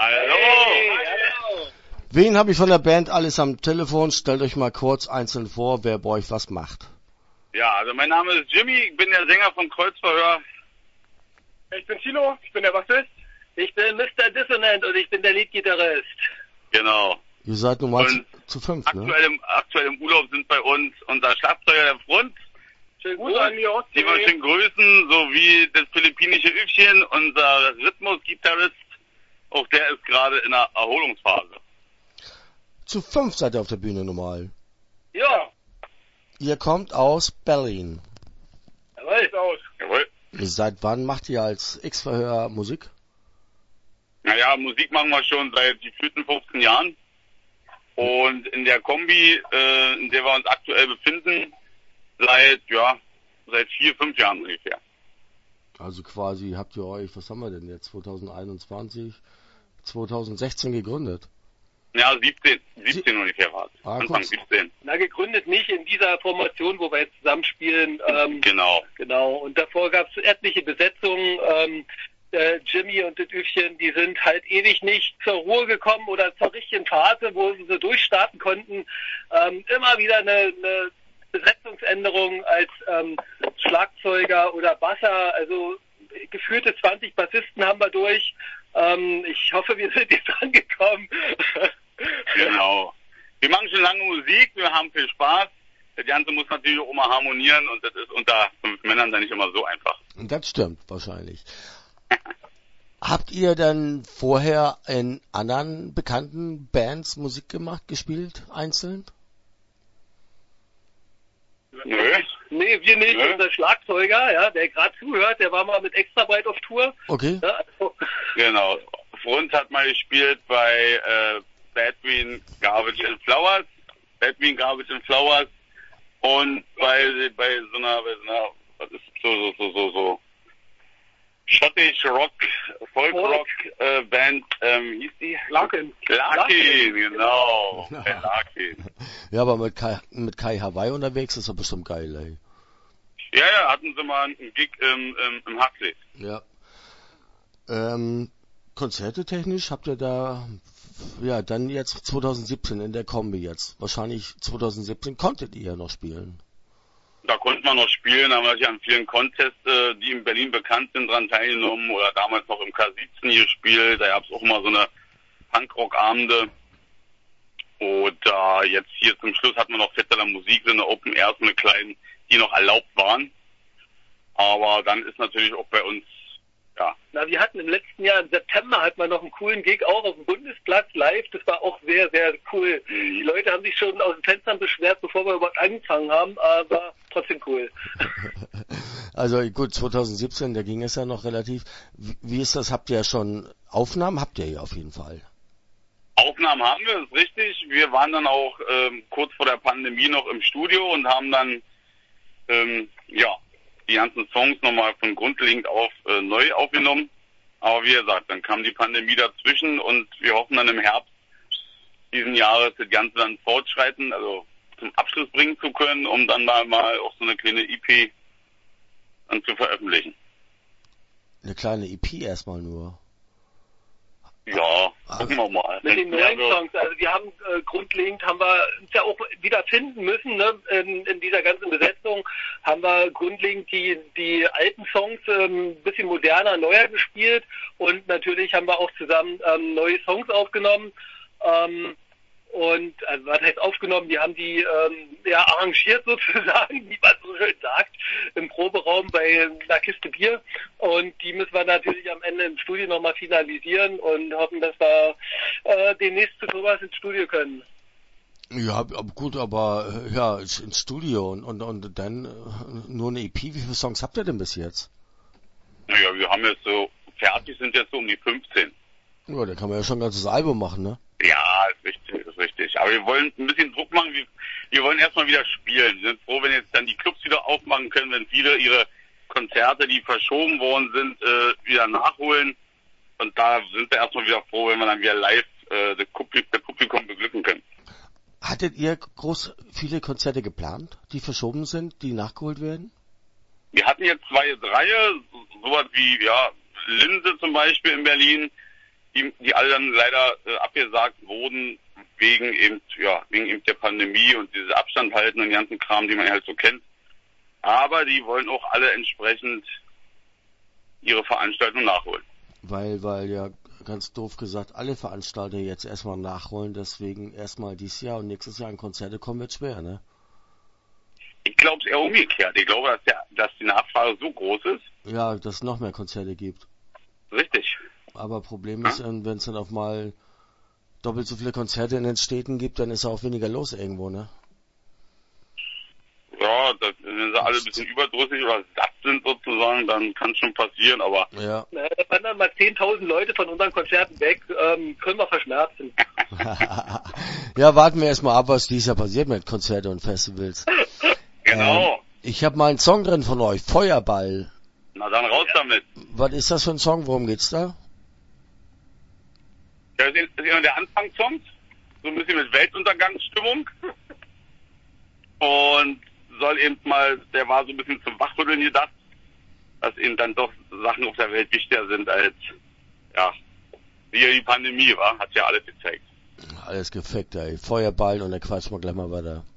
Hallo. Hey, hallo. Wen habe ich von der Band alles am Telefon? Stellt euch mal kurz einzeln vor, wer bei euch was macht. Ja, also mein Name ist Jimmy, ich bin der Sänger von Kreuzverhör. Ich bin Tilo, ich bin der Bassist. Ich bin Mr. Dissonant und ich bin der Leadgitarrist. Genau. Ihr seid nun mal Und zu fünf, ne? Aktuell im Urlaub sind bei uns unser Schlagzeuger der Front, Schönen Gruß an die die Ostsee. wir schön grüßen, sowie das philippinische Übchen, unser Rhythmusgitarrist, auch der ist gerade in der Erholungsphase. Zu fünf seid ihr auf der Bühne normal. Ja, Ihr kommt aus Berlin. jawohl, ist aus. Jawohl. Seit wann macht ihr als X-Verhör Musik? Naja, Musik machen wir schon seit gefühlten 15 Jahren. Und in der Kombi, in der wir uns aktuell befinden, seit 4, 5 Jahren ungefähr. Also quasi habt ihr euch, was haben wir denn jetzt, 2021, 2016 gegründet? Ja, 17 ungefähr war es. Ah, Anfang kurz. 17. Na, gegründet nicht in dieser Formation, wo wir jetzt zusammenspielen. Genau. Genau, und davor gab es etliche Besetzungen. Jimmy und das Üfchen, die sind halt ewig nicht zur Ruhe gekommen oder zur richtigen Phase, wo sie durchstarten konnten. Immer wieder eine Besetzungsänderung als Schlagzeuger oder Basser, also geführte 20 Bassisten haben wir durch. Ich hoffe, wir sind jetzt angekommen. Genau. Wir machen schon lange Musik, wir haben viel Spaß. Das Ganze muss natürlich auch immer harmonieren und das ist unter 5 Männern dann nicht immer so einfach. Das stimmt wahrscheinlich. Habt ihr denn vorher in anderen bekannten Bands Musik gemacht, gespielt, einzeln? Nö. Nee, wir nicht. Nö. Unser Schlagzeuger, ja, der gerade zuhört, der war mal mit Extrabreit auf Tour. Okay. Ja, also, Genau. Front hat mal gespielt bei Bad Green Garbage and Flowers. Und bei so einer, was ist so Schottisch Rock, Folk-Rock Band, hieß die? Larkin. Larkin, genau. Der Larkin. Ja, aber mit Kai Hawaii unterwegs ist doch bestimmt geil, ey. Ja, hatten sie mal einen Gig im Huxley. Ja. Konzerte technisch habt ihr da, ja, dann jetzt 2017 in der Kombi jetzt. Wahrscheinlich 2017 konntet ihr ja noch spielen. Da konnte man noch spielen, haben wir ja an vielen Contests, die in Berlin bekannt sind, dran teilgenommen oder damals noch im K17 gespielt. Da gab es auch immer so eine Punkrock-Abende. Und jetzt hier zum Schluss hatten wir noch Fette der Musik, so eine Open Air, so eine kleinen, die noch erlaubt waren. Aber dann ist natürlich auch bei uns, ja. Na, wir hatten im letzten Jahr im September hatten wir noch einen coolen Gig auch auf dem Bundesplatz live. Das war auch sehr, sehr cool. Die Leute haben sich schon aus den Fenstern beschwert, bevor wir überhaupt angefangen haben, aber trotzdem cool. Also gut, 2017, da ging es ja noch relativ. Wie ist das? Habt ihr ja schon Aufnahmen? Habt ihr ja auf jeden Fall. Aufnahmen haben wir, ist richtig. Wir waren dann auch kurz vor der Pandemie noch im Studio und haben dann die ganzen Songs nochmal von grundlegend auf neu aufgenommen. Aber wie gesagt, dann kam die Pandemie dazwischen und wir hoffen dann im Herbst diesen Jahres das Ganze dann fortschreiten, also zum Abschluss bringen zu können, um dann mal auch so eine kleine EP dann zu veröffentlichen. Eine kleine EP erstmal nur. Ja, gucken wir mal. Mit den neuen Songs, also wir haben grundlegend haben wir uns ja auch wieder finden müssen, ne? In dieser ganzen Besetzung haben wir grundlegend die alten Songs ein bisschen moderner, neuer gespielt und natürlich haben wir auch zusammen neue Songs aufgenommen. Und also was heißt aufgenommen, die haben die arrangiert sozusagen, wie man so schön sagt, im Proberaum bei einer Kiste Bier. Und die müssen wir natürlich am Ende im Studio nochmal finalisieren und hoffen, dass wir demnächst zu sowas ins Studio können. Ja, gut, aber ja, ins Studio und dann nur eine EP. Wie viele Songs habt ihr denn bis jetzt? Naja, wir haben jetzt so, fertig sind jetzt so um die 15. Ja, da kann man ja schon ein ganzes Album machen, ne? Ja, ist richtig. Aber wir wollen ein bisschen Druck machen. Wir wollen erstmal wieder spielen. Wir sind froh, wenn jetzt dann die Clubs wieder aufmachen können, wenn viele ihre Konzerte, die verschoben worden sind, wieder nachholen. Und da sind wir erstmal wieder froh, wenn wir dann wieder live das Publikum beglücken können. Hattet ihr viele Konzerte geplant, die verschoben sind, die nachgeholt werden? Wir hatten jetzt 2, 3, sowas wie, Linse zum Beispiel in Berlin. die alle dann leider abgesagt wurden wegen eben der Pandemie und dieses Abstand halten und den ganzen Kram, die man halt so kennt. Aber die wollen auch alle entsprechend ihre Veranstaltung nachholen. Weil ja ganz doof gesagt, alle Veranstalter jetzt erstmal nachholen, deswegen erstmal dieses Jahr und nächstes Jahr an Konzerte kommen wird schwer, ne? Ich glaube es eher umgekehrt. Ich glaube, dass die Nachfrage so groß ist. Ja, dass es noch mehr Konzerte gibt. Richtig. Aber Problem ist, wenn es dann auf mal doppelt so viele Konzerte in den Städten gibt, dann ist auch weniger los irgendwo, ne? Ja, wenn sie alle ein bisschen überdrüssig oder satt sind sozusagen, dann kann es schon passieren, aber... Ja. Da wandern mal 10.000 Leute von unseren Konzerten weg, können wir verschmerzen. Ja, warten wir erstmal ab, was dieses Jahr passiert mit Konzerten und Festivals. Genau. Ich habe mal einen Song drin von euch, Feuerball. Na dann raus damit. Was ist das für ein Song? Worum geht's da? Das ist immer der Anfangssong, so ein bisschen mit Weltuntergangsstimmung. Und soll eben mal, der war so ein bisschen zum Wachrütteln gedacht, dass eben dann doch Sachen auf der Welt wichtiger sind als, wie die Pandemie war, hat ja alles gezeigt. Alles gefickt, ey. Feuerball und dann quatschen wir gleich mal weiter.